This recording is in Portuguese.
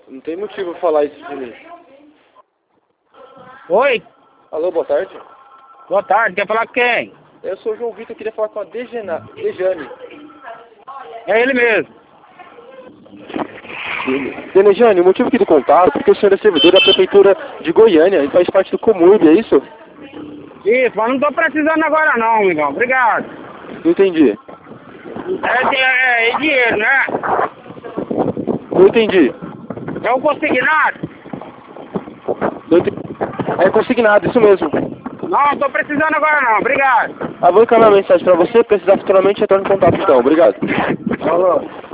Não tem motivo pra falar isso de mim. Oi, Alô, boa tarde. boa tarde, quer falar com quem? Eu sou o João Vitor, queria falar com a Dejane. É ele mesmo. Denejane, o motivo aqui do contato é porque o senhor é servidor da Prefeitura de Goiânia e faz parte do Comurb, é isso? Isso, mas não tô precisando agora não, amigão. Obrigado. Não entendi. É dinheiro, né? Não entendi. É o consignado? Não entendi. É consignado, isso mesmo. Não, tô precisando agora não. Obrigado. Vou encaminhar a mensagem pra você, precisar futuramente retorno em contato então. Obrigado. Falou.